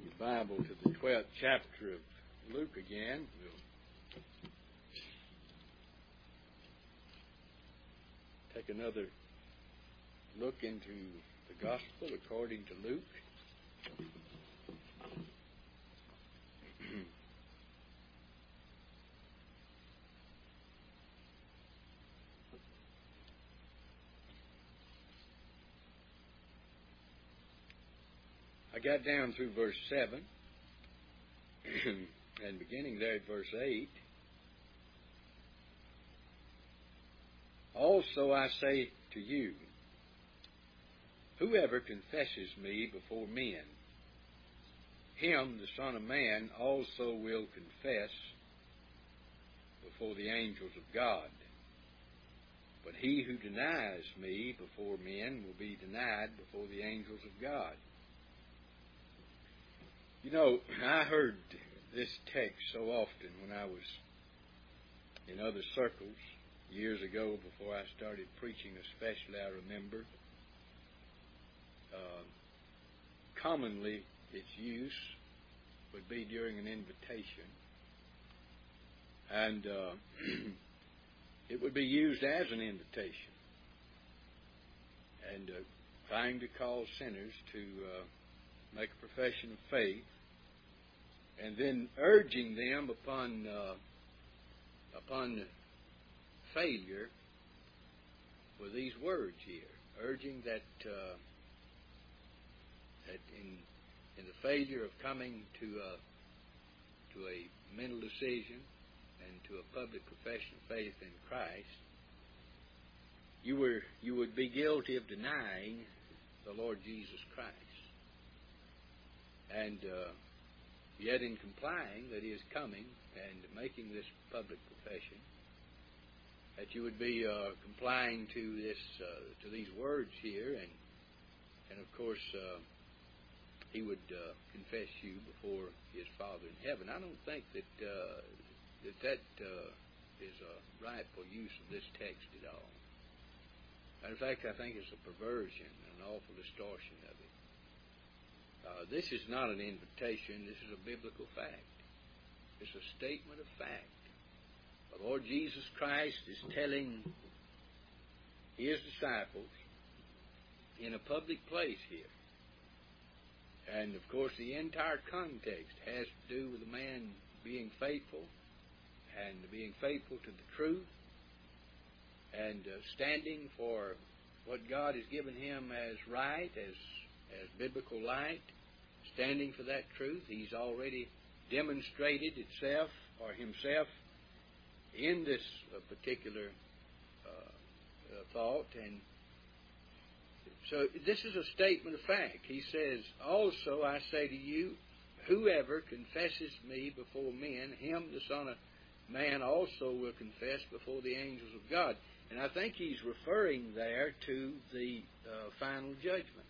your Bible to the 12th chapter of Luke again. We'll take another look into the Gospel according to Luke. I got down through verse 7, and beginning there at verse 8, also I say to you, whoever confesses me before men, him the Son of Man also will confess before the angels of God. But he who denies me before men will be denied before the angels of God. You know, I heard this text so often when I was in other circles years ago before I started preaching, especially, I remember. Commonly, its use would be during an invitation. And it would be used as an invitation. And trying to call sinners to make a profession of faith, and then urging them upon failure with these words here, urging that in the failure of coming to a mental decision and to a public profession of faith in Christ, you would be guilty of denying the Lord Jesus Christ. And yet in complying that He is coming and making this public profession, that you would be complying to these words here, and of course He would confess you before His Father in heaven. I don't think that is a rightful use of this text at all. Matter of fact, I think it's a perversion, an awful distortion of it. This is not an invitation. This is a biblical fact. It's a statement of fact. The Lord Jesus Christ is telling His disciples in a public place here. And, of course, the entire context has to do with a man being faithful and being faithful to the truth and standing for what God has given him as right, as biblical light, standing for that truth. He's already demonstrated itself or himself in this particular thought. And so this is a statement of fact. He says, also I say to you, whoever confesses me before men, him the Son of Man also will confess before the angels of God. And I think he's referring there to the final judgment.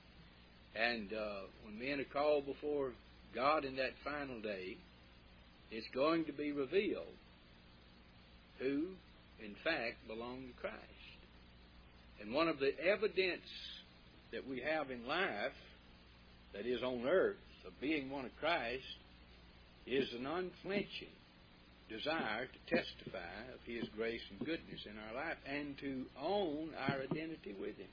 And when men are called before God in that final day, it's going to be revealed who, in fact, belong to Christ. And one of the evidence that we have in life, that is on earth, of being one of Christ, is an unflinching desire to testify of His grace and goodness in our life and to own our identity with Him.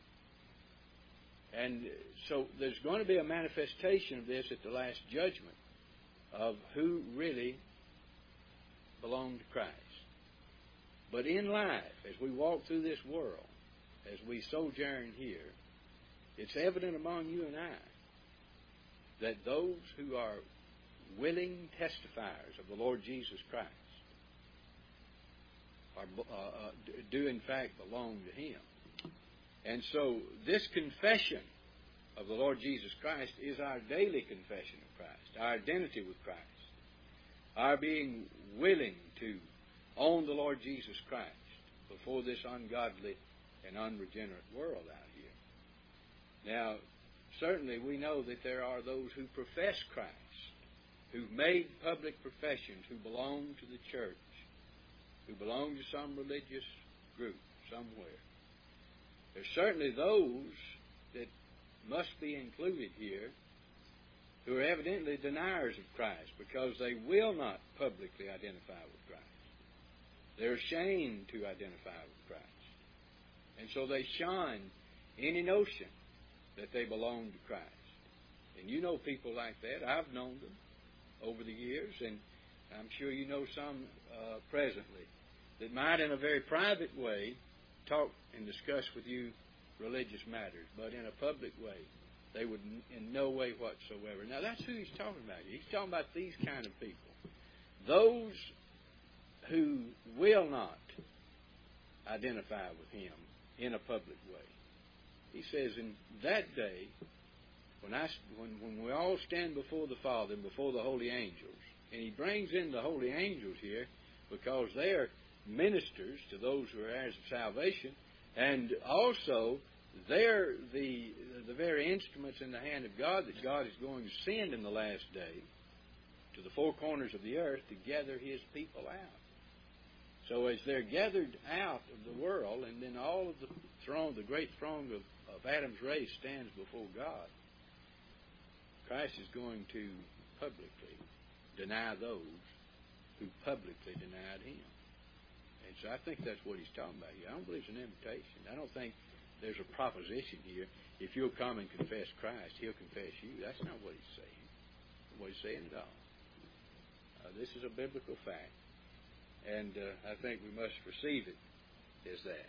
And so there's going to be a manifestation of this at the last judgment of who really belong to Christ. But in life, as we walk through this world, as we sojourn here, it's evident among you and I that those who are willing testifiers of the Lord Jesus Christ do in fact belong to Him. And so this confession of the Lord Jesus Christ is our daily confession of Christ, our identity with Christ, our being willing to own the Lord Jesus Christ before this ungodly and unregenerate world out here. Now, certainly we know that there are those who profess Christ, who've made public professions, who belong to the church, who belong to some religious group somewhere. There's certainly those that must be included here who are evidently deniers of Christ because they will not publicly identify with Christ. They're ashamed to identify with Christ. And so they shun any notion that they belong to Christ. And you know people like that. I've known them over the years, and I'm sure you know some presently that might in a very private way talk and discuss with you religious matters, but in a public way they would in no way whatsoever. Now that's who he's talking about. He's talking about these kind of people. Those who will not identify with him in a public way. He says in that day, when we all stand before the Father and before the holy angels, and he brings in the holy angels here because they are ministers to those who are heirs of salvation, and also they're the very instruments in the hand of God that God is going to send in the last day to the four corners of the earth to gather his people out. So as they're gathered out of the world, and then all of the great throng of Adam's race stands before God, Christ is going to publicly deny those who publicly denied him. And so I think that's what he's talking about here. I don't believe it's an invitation. I don't think there's a proposition here. If you'll come and confess Christ, he'll confess you. That's not what he's saying. Not what he's saying at all. This is a biblical fact. And I think we must receive it as that.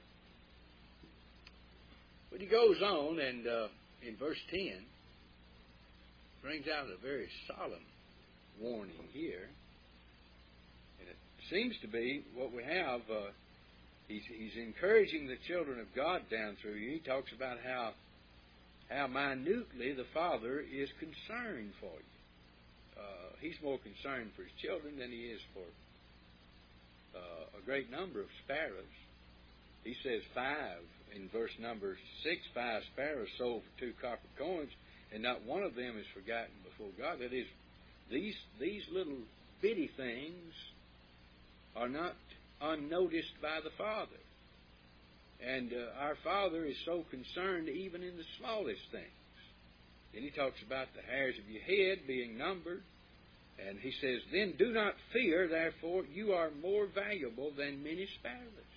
But he goes on, and in verse 10, brings out a very solemn warning here. And it seems to be what we have. He's encouraging the children of God down through here. He talks about how minutely the Father is concerned for you. He's more concerned for his children than he is for a great number of sparrows. He says 5 in verse number 6, 5 sparrows sold for 2 copper coins, and not one of them is forgotten before God. That is, these little bitty things are not unnoticed by the Father. And our Father is so concerned even in the smallest things. And he talks about the hairs of your head being numbered. And he says, then do not fear, therefore you are more valuable than many sparrows.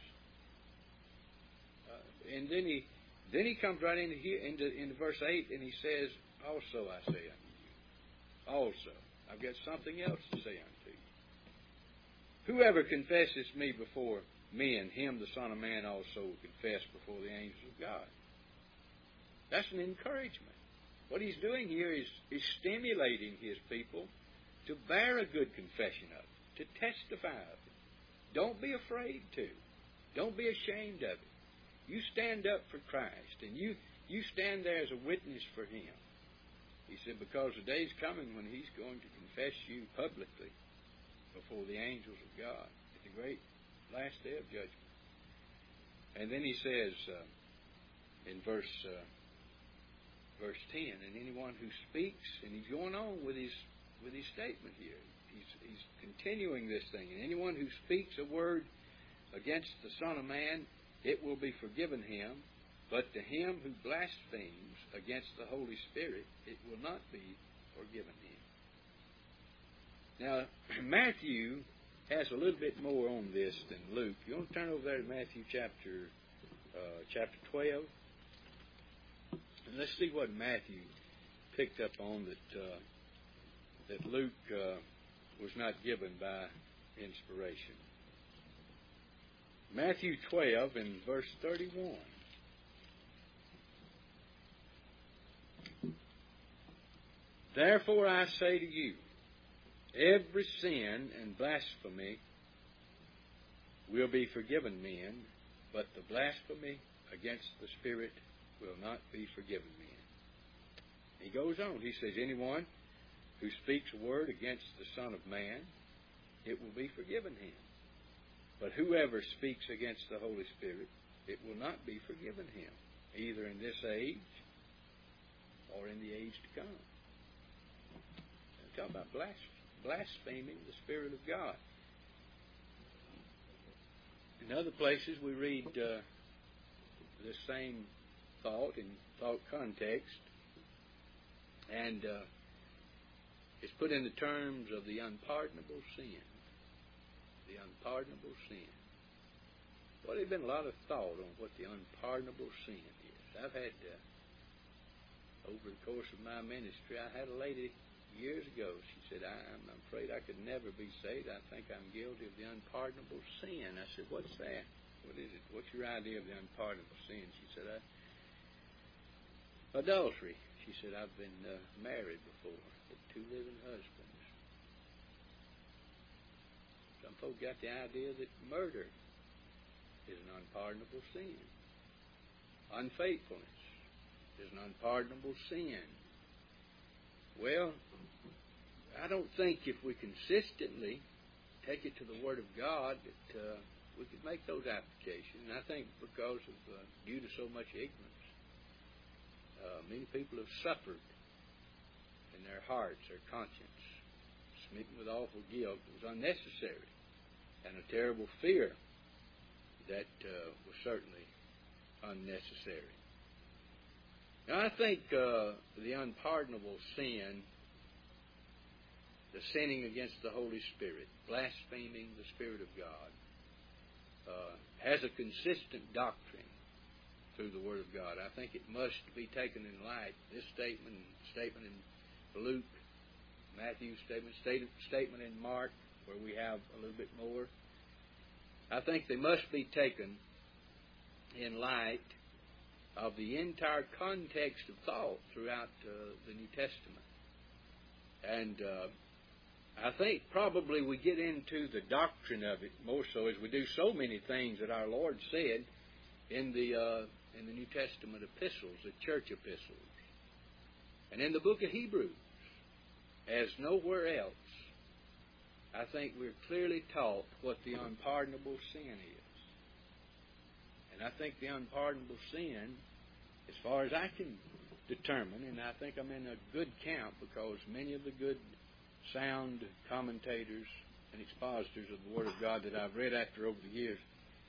And then he comes right into here, into verse 8, and he says, also I say unto you. Also. I've got something else to say unto you. Whoever confesses me before men, him the Son of Man also will confess before the angels of God. That's an encouragement. What he's doing here is stimulating his people to bear a good confession of it, to testify of it. Don't be afraid to. Don't be ashamed of it. You stand up for Christ, and you stand there as a witness for him. He said, because the day's coming when he's going to confess you publicly before the angels of God at the great last day of judgment. And then he says in verse 10, and anyone who speaks, and he's going on with his statement here. He's continuing this thing. And anyone who speaks a word against the Son of Man, it will be forgiven him. But to him who blasphemes against the Holy Spirit, it will not be forgiven him. Now, Matthew has a little bit more on this than Luke. You want to turn over there to Matthew chapter 12? And let's see what Matthew picked up on that Luke was not given by inspiration. Matthew 12 and verse 31. Therefore I say to you, every sin and blasphemy will be forgiven men, but the blasphemy against the Spirit will not be forgiven men. He goes on. He says, anyone who speaks a word against the Son of Man, it will be forgiven him. But whoever speaks against the Holy Spirit, it will not be forgiven him, either in this age or in the age to come. I'm talking about blaspheming the Spirit of God. In other places we read the same thought in thought context, and It's put in the terms of the unpardonable sin. The unpardonable sin. Well, there's been a lot of thought on what the unpardonable sin is. I've had, over the course of my ministry, I had a lady years ago. She said, I'm afraid I could never be saved. I think I'm guilty of the unpardonable sin. I said, what's that? What is it? What's your idea of the unpardonable sin? She said, adultery. She said, I've been married before, with 2 living husbands. Some folk got the idea that murder is an unpardonable sin. Unfaithfulness is an unpardonable sin. Well, I don't think if we consistently take it to the Word of God that we could make those applications. And I think because of due to so much ignorance, many people have suffered in their hearts, their conscience, smitten with awful guilt. It was unnecessary, and a terrible fear that was certainly unnecessary. Now, I think the unpardonable sin, the sinning against the Holy Spirit, blaspheming the Spirit of God, has a consistent doctrine through the Word of God. I think it must be taken in light. This statement in Luke, Matthew's statement in Mark, where we have a little bit more. I think they must be taken in light of the entire context of thought throughout the New Testament. And I think probably we get into the doctrine of it more so as we do so many things that our Lord said in the New Testament epistles, the church epistles. And in the book of Hebrews, as nowhere else, I think we're clearly taught what the unpardonable sin is. And I think the unpardonable sin, as far as I can determine, and I think I'm in a good count because many of the good sound commentators and expositors of the Word of God that I've read after over the years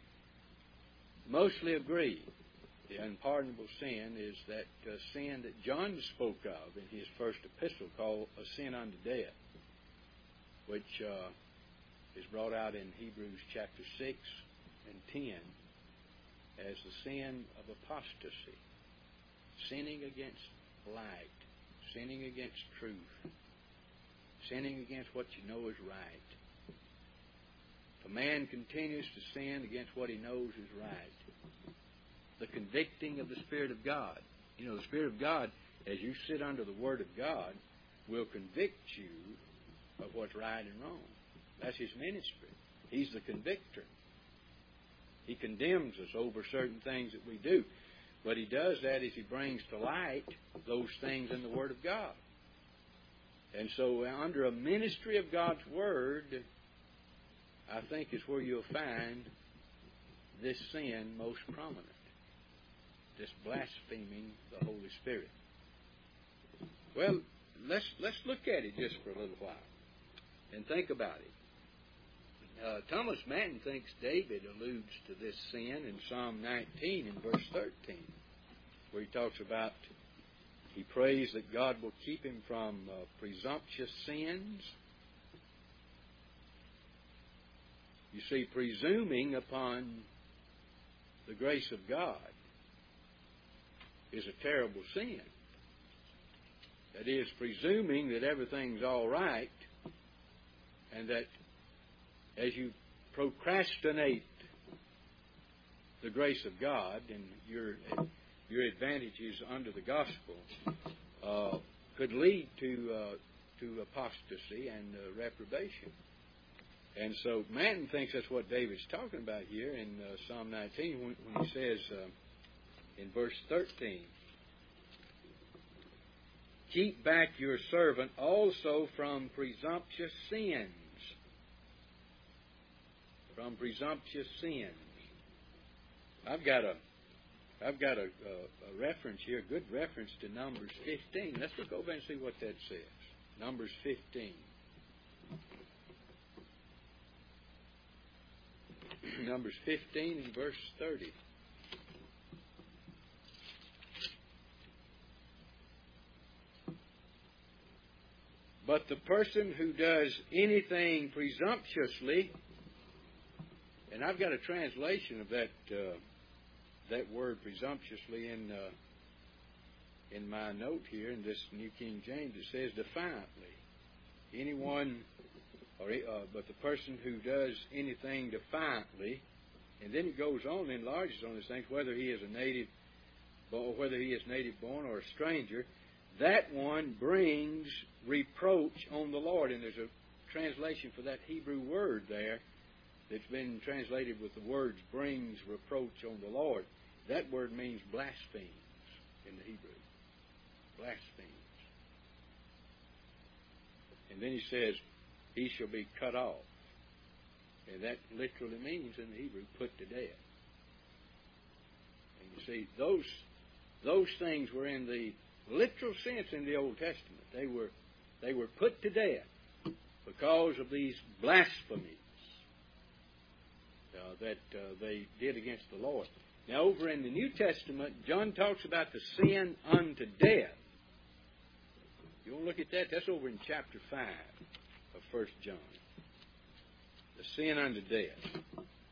mostly agree the unpardonable sin is that sin that John spoke of in his first epistle called a sin unto death, which is brought out in Hebrews chapter 6 and 10 as the sin of apostasy, sinning against light, sinning against truth, sinning against what you know is right. If a man continues to sin against what he knows is right, the convicting of the Spirit of God. You know, the Spirit of God, as you sit under the Word of God, will convict you of what's right and wrong. That's His ministry. He's the convictor. He condemns us over certain things that we do. But He does that as He brings to light those things in the Word of God. And so under a ministry of God's Word, I think is where you'll find this sin most prominent. This blaspheming the Holy Spirit. Well, let's look at it just for a little while and think about it. Thomas Manton thinks David alludes to this sin in Psalm 19 in verse 13, where he talks about, he prays that God will keep him from presumptuous sins. You see, presuming upon the grace of God is a terrible sin. That is, presuming that everything's all right, and that as you procrastinate the grace of God and your advantages under the gospel could lead to apostasy and reprobation. And so Manton thinks that's what David's talking about here in Psalm 19 when he says in verse 13, keep back your servant also from presumptuous sins. From presumptuous sins. I've got a reference here, a good reference to Numbers 15. Let's look over and see what that says. Numbers 15. Numbers 15 and verse 30. But the person who does anything presumptuously, and I've got a translation of that word presumptuously in my note here in this New King James. It says defiantly. Anyone, but the person who does anything defiantly, and then it goes on and enlarges on these things, whether he is a native, or whether he is native born or a stranger, that one brings reproach on the Lord. And there's a translation for that Hebrew word there that's been translated with the words brings reproach on the Lord. That word means blasphemes in the Hebrew. Blasphemes. And then he says, he shall be cut off. And that literally means in the Hebrew, put to death. And you see, those things were in the literal sense in the Old Testament. They were put to death because of these blasphemies that they did against the Lord. Now, over in the New Testament, John talks about the sin unto death. You want to look at that? That's over in chapter 5 of 1 John. The sin unto death.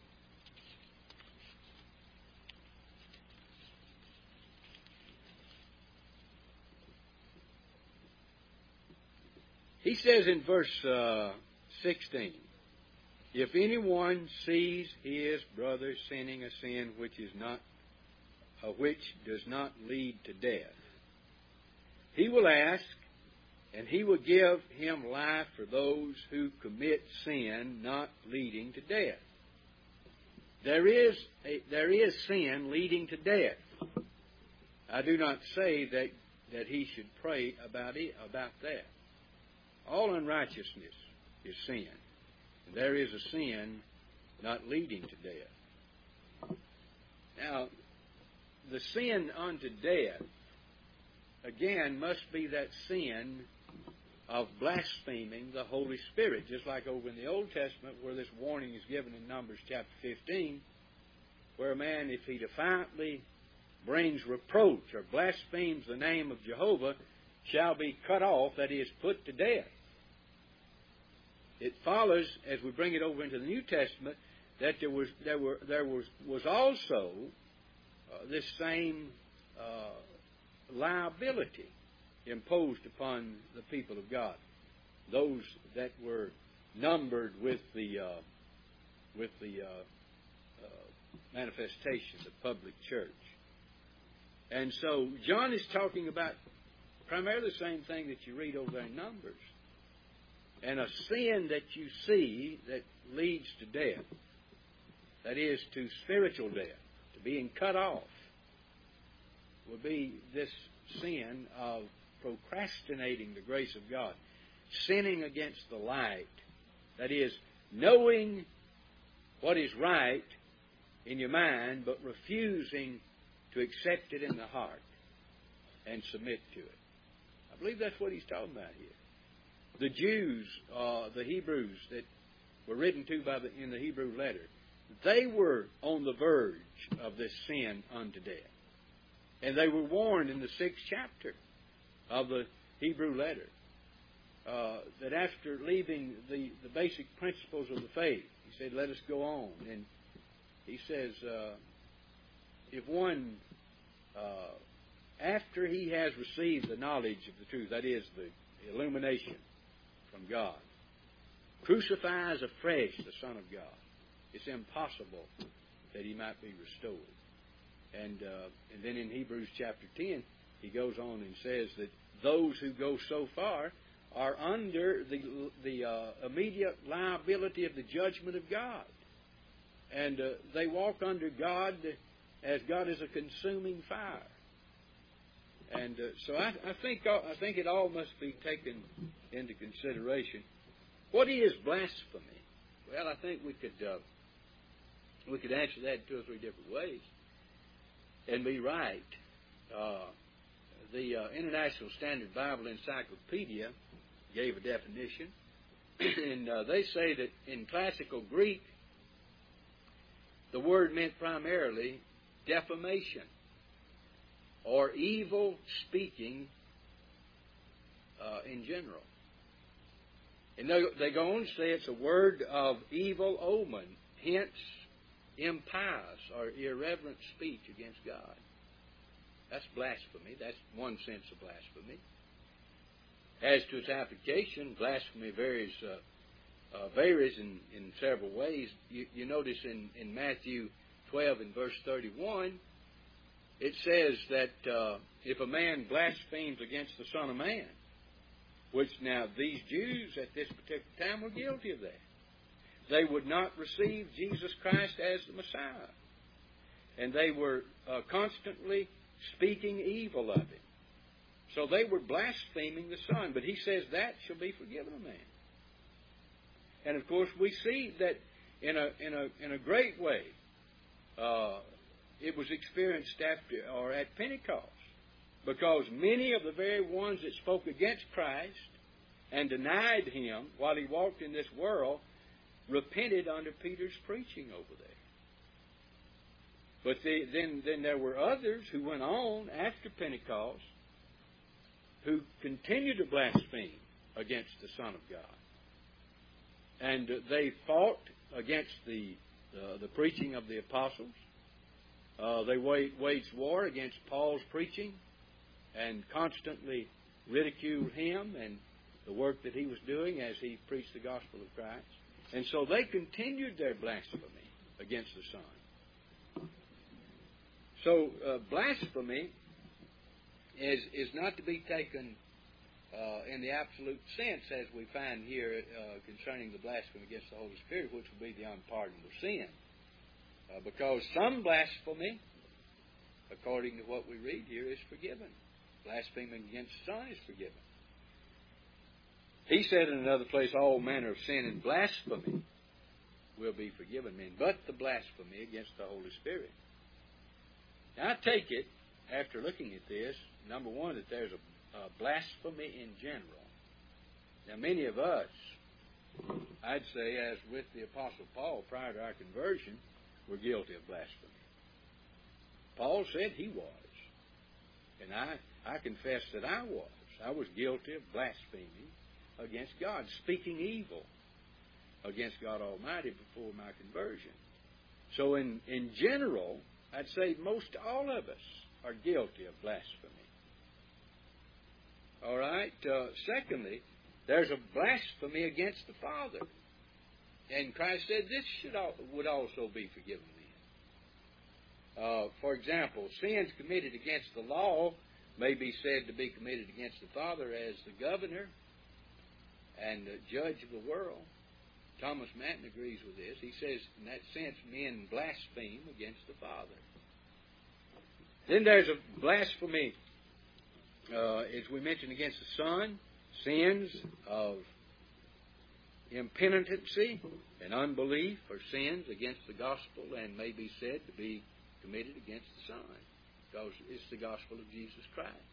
He says in verse 16, if anyone sees his brother sinning a sin which does not lead to death, he will ask, and he will give him life for those who commit sin not leading to death. There is sin leading to death. I do not say that he should pray about that. All unrighteousness is sin. And there is a sin not leading to death. Now, the sin unto death, again, must be that sin of blaspheming the Holy Spirit, just like over in the Old Testament where this warning is given in Numbers chapter 15, where a man, if he defiantly brings reproach or blasphemes the name of Jehovah, shall be cut off, that is, put to death. It follows, as we bring it over into the New Testament, that there was also this same liability imposed upon the people of God, those that were numbered with the manifestation, the public church. And so John is talking about primarily the same thing that you read over there in Numbers. And a sin that you see that leads to death, that is, to spiritual death, to being cut off, will be this sin of procrastinating the grace of God, sinning against the light, that is, knowing what is right in your mind, but refusing to accept it in the heart and submit to it. I believe that's what he's talking about here. The Jews, the Hebrews that were written to in the Hebrew letter, they were on the verge of this sin unto death. And they were warned in the 6th chapter of the Hebrew letter that after leaving the basic principles of the faith, he said, let us go on. And he says, if one, after he has received the knowledge of the truth, that is, the illumination from God, crucifies afresh the Son of God, it's impossible that he might be restored. And then in Hebrews chapter 10, he goes on and says that those who go so far are under the immediate liability of the judgment of God. And they walk under God as God is a consuming fire. And so I think it all must be taken into consideration. What is blasphemy? Well, I think we could answer that in 2 or 3 different ways and be right. The International Standard Bible Encyclopedia gave a definition, and they say that in classical Greek, the word meant primarily defamation or evil speaking in general. And they go on to say it's a word of evil omen, hence impious or irreverent speech against God. That's blasphemy. That's one sense of blasphemy. As to its application, blasphemy varies in several ways. You notice in Matthew 12 and verse 31, it says that if a man blasphemes against the Son of Man, which now these Jews at this particular time were guilty of that. They would not receive Jesus Christ as the Messiah. And they were constantly speaking evil of Him. So they were blaspheming the Son. But He says that shall be forgiven a man. And of course we see that in a great way it was experienced at Pentecost. Because many of the very ones that spoke against Christ and denied Him while He walked in this world repented under Peter's preaching over there. But then there were others who went on after Pentecost who continued to blaspheme against the Son of God. And they fought against the preaching of the apostles. They waged war against Paul's preaching and constantly ridiculed him and the work that he was doing as he preached the gospel of Christ. And so they continued their blasphemy against the Son. So blasphemy is not to be taken in the absolute sense as we find here concerning the blasphemy against the Holy Spirit, which would be the unpardonable sin. Because some blasphemy, according to what we read here, is forgiven. Blaspheming against the Son is forgiven. He said in another place, all manner of sin and blasphemy will be forgiven men, but the blasphemy against the Holy Spirit. Now I take it, after looking at this, number one, that there's a blasphemy in general. Now many of us, I'd say, as with the Apostle Paul prior to our conversion, were guilty of blasphemy. Paul said he was. And I confess that I was. I was guilty of blaspheming against God, speaking evil against God Almighty before my conversion. So in general, I'd say most all of us are guilty of blasphemy. All right? Secondly, there's a blasphemy against the Father. And Christ said this would also be forgiven men. For example, sins committed against the law may be said to be committed against the Father as the governor and the judge of the world. Thomas Manton agrees with this. He says, in that sense, men blaspheme against the Father. Then there's a blasphemy, as we mentioned, against the Son, sins of impenitency and unbelief or sins against the gospel and may be said to be committed against the Son, because it's the gospel of Jesus Christ.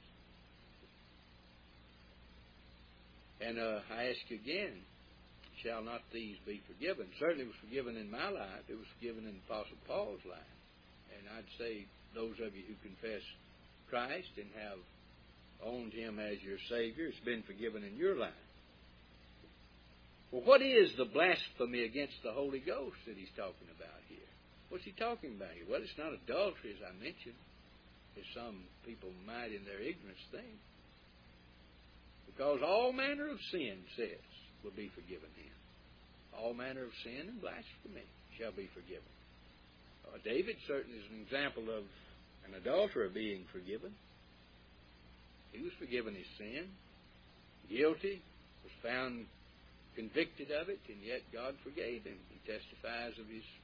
And I ask you again, shall not these be forgiven? Certainly it was forgiven in my life. It was forgiven in Apostle Paul's life. And I'd say those of you who confess Christ and have owned Him as your Savior, it's been forgiven in your life. Well, what is the blasphemy against the Holy Ghost that he's talking about here? What's he talking about here? Well, it's not adultery, as I mentioned, as some people might in their ignorance think. Because all manner of sin, says, will be forgiven him. All manner of sin and blasphemy shall be forgiven. David certainly is an example of an adulterer being forgiven. He was forgiven his sin, guilty, was found convicted of it, and yet God forgave him. He testifies of his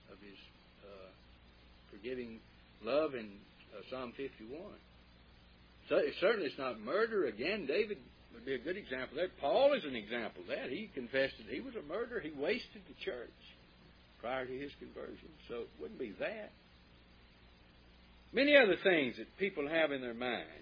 forgiving love in Psalm 51. So certainly it's not murder. Again, David would be a good example there. Paul is an example of that. He confessed that he was a murderer. He wasted the church prior to his conversion. So it wouldn't be that. Many other things that people have in their mind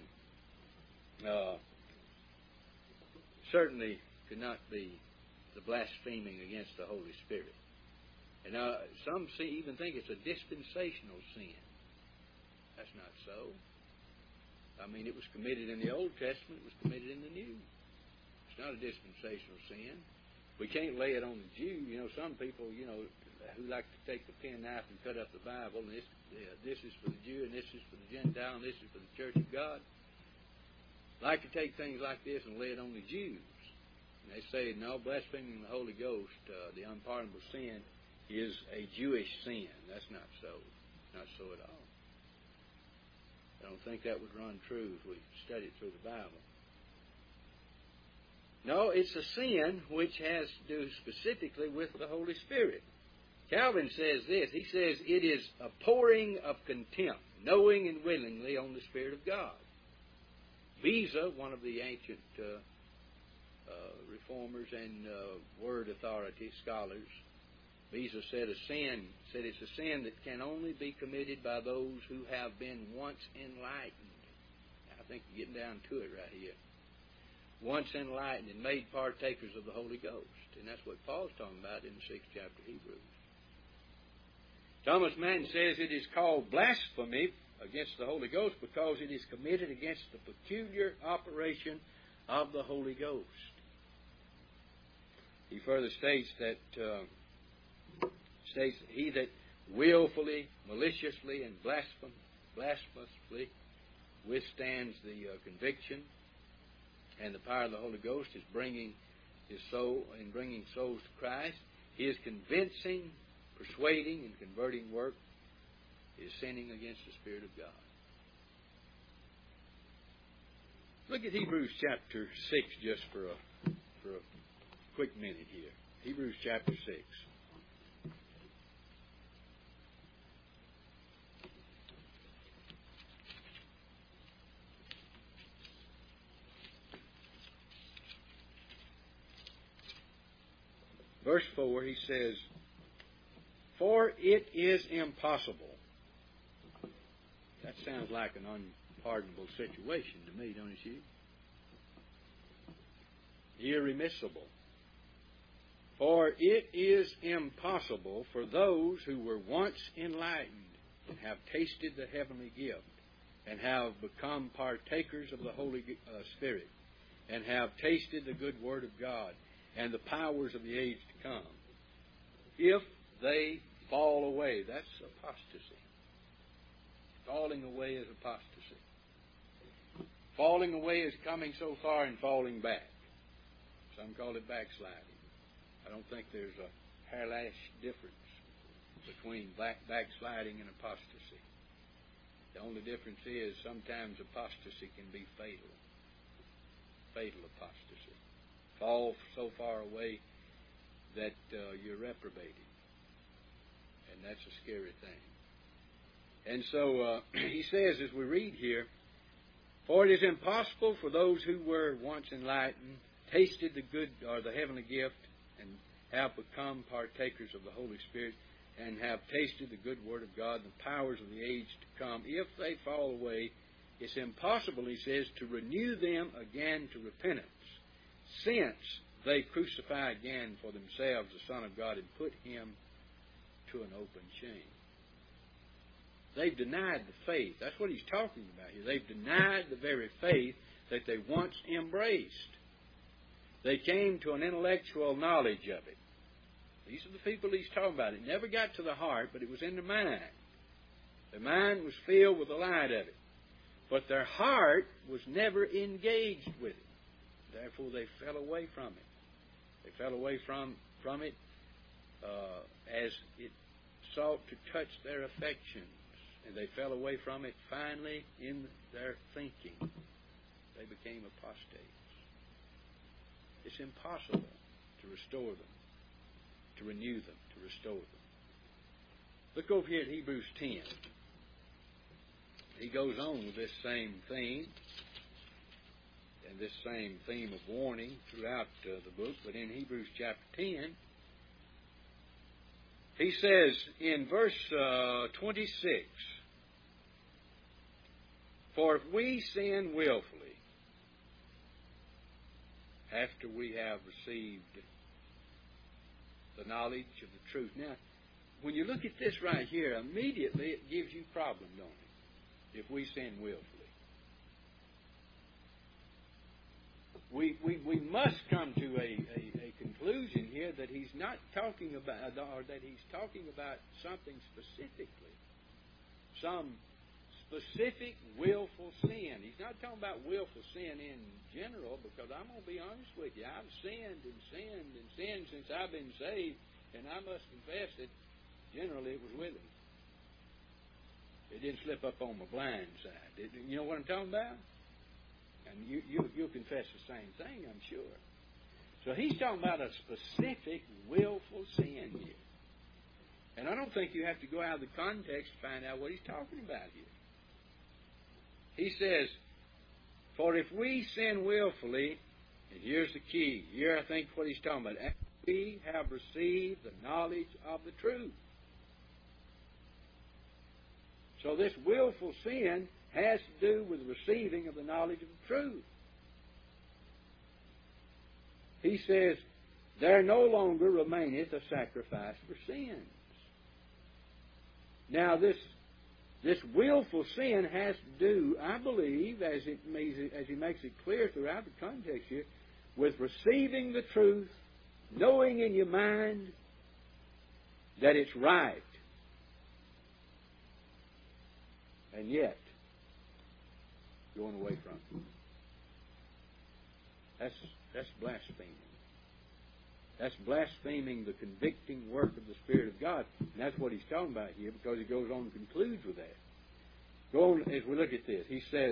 certainly could not be the blaspheming against the Holy Spirit. And some even think it's a dispensational sin. That's not so. I mean, it was committed in the Old Testament. It was committed in the New. It's not a dispensational sin. We can't lay it on the Jew. You know, some people, who like to take the penknife and cut up the Bible, and this is for the Jew, and this is for the Gentile, and this is for the Church of God. Like to take things like this and lay it on the Jews. And they say, no, blaspheming the Holy Ghost, the unpardonable sin, is a Jewish sin. That's not so. Not so at all. I don't think that would run true if we studied through the Bible. No, it's a sin which has to do specifically with the Holy Spirit. Calvin says this. He says, it is a pouring of contempt, knowing and willingly on the Spirit of God. Beza, one of the ancient reformers and word authority scholars, Beza said it's a sin that can only be committed by those who have been once enlightened. I think you're getting down to it right here. Once enlightened and made partakers of the Holy Ghost. And that's what Paul's talking about in the 6th chapter of Hebrews. Thomas Manton says it is called blasphemy against the Holy Ghost because it is committed against the peculiar operation of the Holy Ghost. He further states that he that willfully, maliciously, and blasphemously withstands the conviction and the power of the Holy Ghost is bringing souls to Christ. His convincing, persuading, and converting work is sinning against the Spirit of God. Look at Hebrews chapter 6 just for a quick minute here. Hebrews chapter 6. Verse 4, he says, for it is impossible. That sounds like an unpardonable situation to me, don't it, you? Irremissible. For it is impossible for those who were once enlightened and have tasted the heavenly gift and have become partakers of the Holy Spirit and have tasted the good Word of God and the powers of the age to come, if they fall away. That's apostasy. Falling away is apostasy. Falling away is coming so far and falling back. Some call it backsliding. I don't think there's a hairlash difference between backsliding and apostasy. The only difference is sometimes apostasy can be fatal. Fatal apostasy. Fall so far away that you're reprobated. And that's a scary thing. And so he says, as we read here, for it is impossible for those who were once enlightened, tasted the good or the heavenly gift, and have become partakers of the Holy Spirit, and have tasted the good Word of God, the powers of the age to come, if they fall away, it's impossible, he says, to renew them again to repentance, since they crucify again for themselves the Son of God and put him to an open shame. They've denied the faith. That's what he's talking about here. They've denied the very faith that they once embraced. They came to an intellectual knowledge of it. These are the people he's talking about. It never got to the heart, but it was in the mind. Their mind was filled with the light of it. But their heart was never engaged with it. Therefore, they fell away from it. They fell away from it as it sought to touch their affections. And they fell away from it finally in their thinking. They became apostates. It's impossible to restore them, to renew them, to restore them. Look over here at Hebrews 10. He goes on with this same theme and this same theme of warning throughout the book. But in Hebrews chapter 10, he says in verse 26, for if we sin willfully after we have received the knowledge of the truth. Now, when you look at this right here, immediately it gives you problem, don't it? If we sin willfully. We must come to a conclusion not talking about, or that he's talking about something specifically, some specific willful sin. He's not talking about willful sin in general, because I'm going to be honest with you. I've sinned and sinned and sinned since I've been saved, and I must confess that generally it was willingly. It didn't slip up on my blind side. You know what I'm talking about? And you'll confess the same thing, I'm sure. So he's talking about a specific willful sin here. And I don't think you have to go out of the context to find out what he's talking about here. He says, for if we sin willfully, and here's the key. Here I think what he's talking about. We have received the knowledge of the truth. So this willful sin has to do with receiving of the knowledge of the truth. He says, there no longer remaineth a sacrifice for sins. Now this willful sin has to do, I believe, as he makes it clear throughout the context here, with receiving the truth, knowing in your mind that it's right, and yet going away from it. That's blaspheming. That's blaspheming the convicting work of the Spirit of God. And that's what he's talking about here, because he goes on and concludes with that. Go on as we look at this. He says,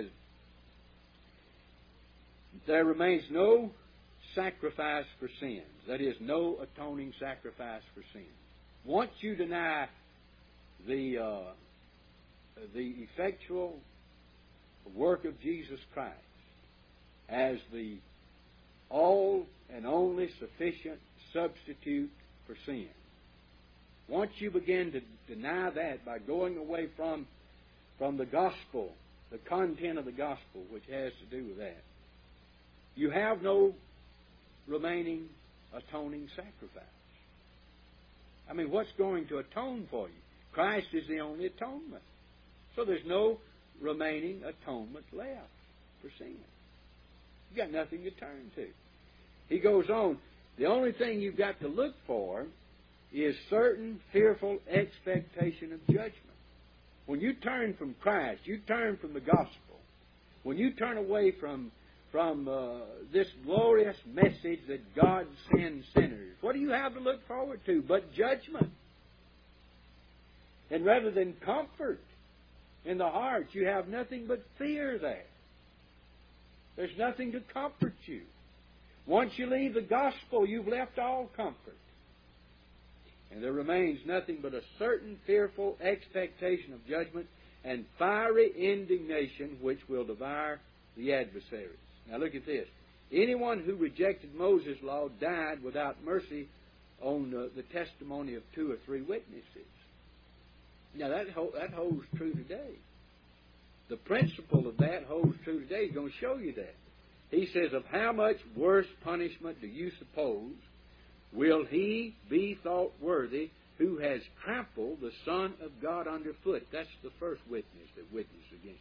there remains no sacrifice for sins. That is, no atoning sacrifice for sins. Once you deny the effectual work of Jesus Christ as the all and only sufficient substitute for sin. Once you begin to deny that by going away from the gospel, the content of the gospel, which has to do with that, you have no remaining atoning sacrifice. I mean, what's going to atone for you? Christ is the only atonement. So there's no remaining atonement left for sin. You've got nothing to turn to. He goes on, the only thing you've got to look for is certain fearful expectation of judgment. When you turn from Christ, you turn from the gospel. When you turn away from this glorious message that God sends sinners, what do you have to look forward to but judgment? And rather than comfort in the heart, you have nothing but fear there. There's nothing to comfort you. Once you leave the gospel, you've left all comfort. And there remains nothing but a certain fearful expectation of judgment and fiery indignation which will devour the adversaries. Now look at this. Anyone who rejected Moses' law died without mercy on the testimony of 2 or 3 witnesses. Now that holds true today. The principle of that holds true today. He's going to show you that. He says, of how much worse punishment do you suppose will he be thought worthy who has trampled the Son of God underfoot? That's the first witness that witnessed against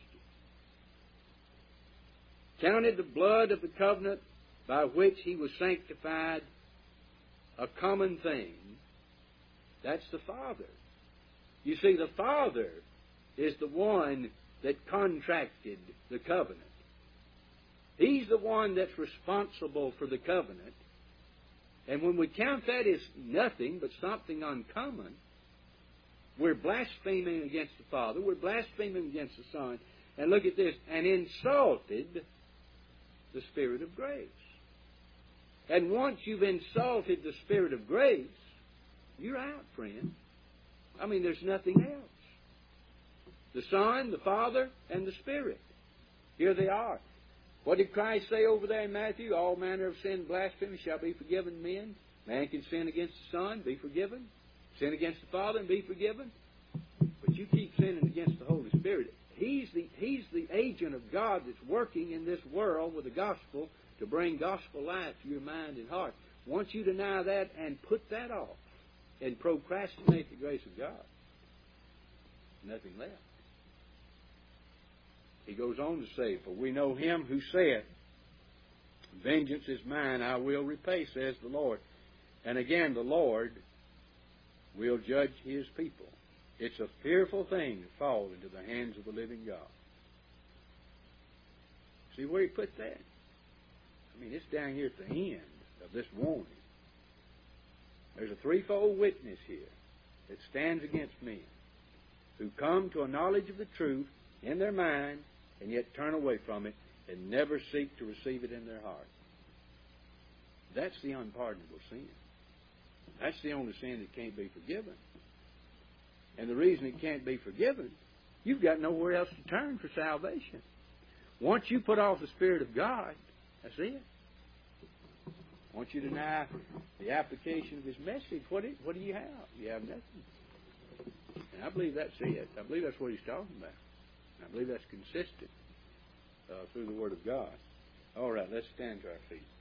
you. Counted the blood of the covenant by which he was sanctified a common thing. That's the Father. You see, the Father is the one that contracted the covenant. He's the one that's responsible for the covenant. And when we count that as nothing but something uncommon, we're blaspheming against the Father, we're blaspheming against the Son, and look at this, and insulted the Spirit of grace. And once you've insulted the Spirit of grace, you're out, friend. I mean, there's nothing else. The Son, the Father, and the Spirit. Here they are. What did Christ say over there in Matthew? All manner of sin and blasphemy shall be forgiven men. Man can sin against the Son, be forgiven. Sin against the Father and be forgiven. But you keep sinning against the Holy Spirit. He's the agent of God that's working in this world with the gospel to bring gospel light to your mind and heart. Once you deny that and put that off and procrastinate the grace of God, nothing left. He goes on to say, for we know him who saith, vengeance is mine, I will repay, says the Lord. And again, the Lord will judge His people. It's a fearful thing to fall into the hands of the living God. See where He put that? I mean, it's down here at the end of this warning. There's a threefold witness here that stands against men who come to a knowledge of the truth in their mind and yet turn away from it and never seek to receive it in their heart. That's the unpardonable sin. That's the only sin that can't be forgiven. And the reason it can't be forgiven, you've got nowhere else to turn for salvation. Once you put off the Spirit of God, that's it. Once you deny the application of His message, what do you have? You have nothing. And I believe that's it. I believe that's what he's talking about. I believe that's consistent through the Word of God. All right, let's stand to our feet.